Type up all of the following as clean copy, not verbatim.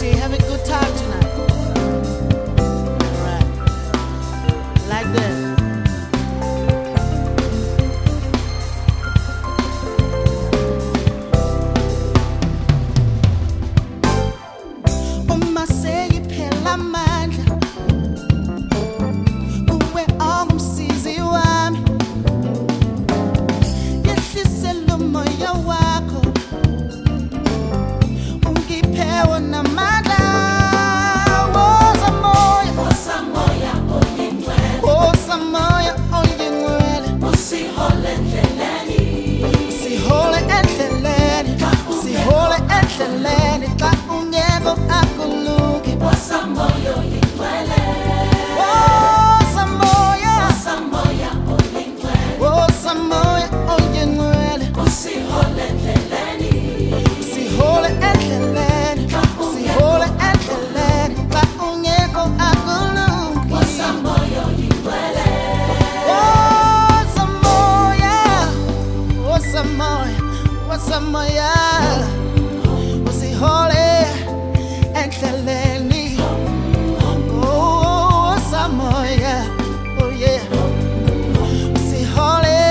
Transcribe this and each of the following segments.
have a good time tonight. Alright. Like that. Uma seyiphela amandla uwe ongumsizi wami yehlisela umoya wakho ungiphe wona amandla woza moya oyingcwele usihole endleleni xa ungekho akulungi woza moya oyingcwele usihole endleleni xa ungekho akulungi woza moya oyingcwele usihole endleleni woza moya oh yeah usihole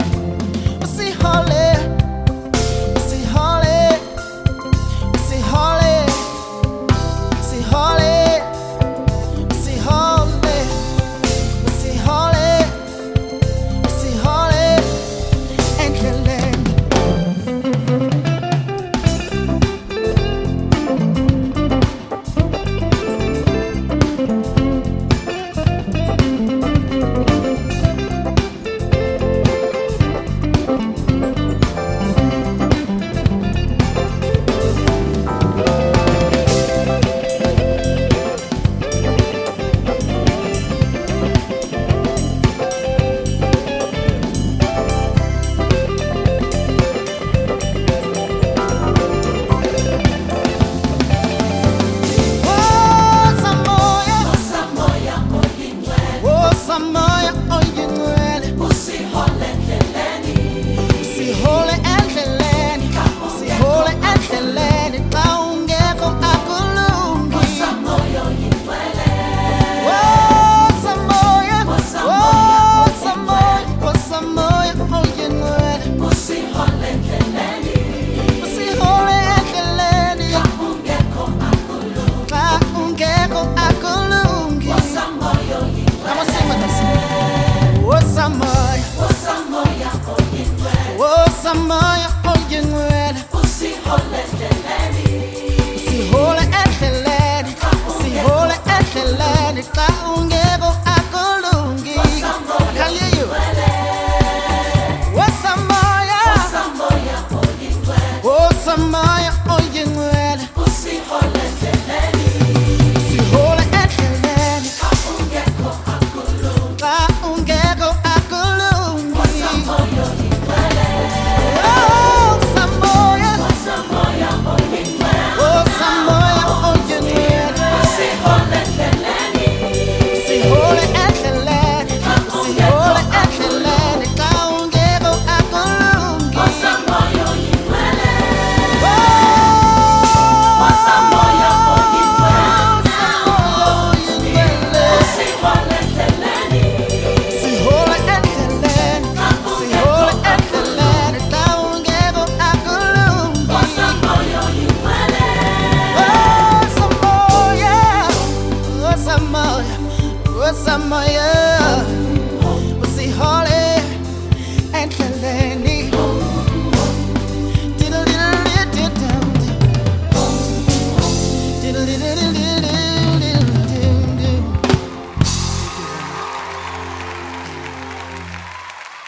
Moya oyingcwele usihole endleleni xa ungekho akulungi woza moya oyingcwele usihole endleleni xa ungekho akulungi woza moya oyingcwele Moya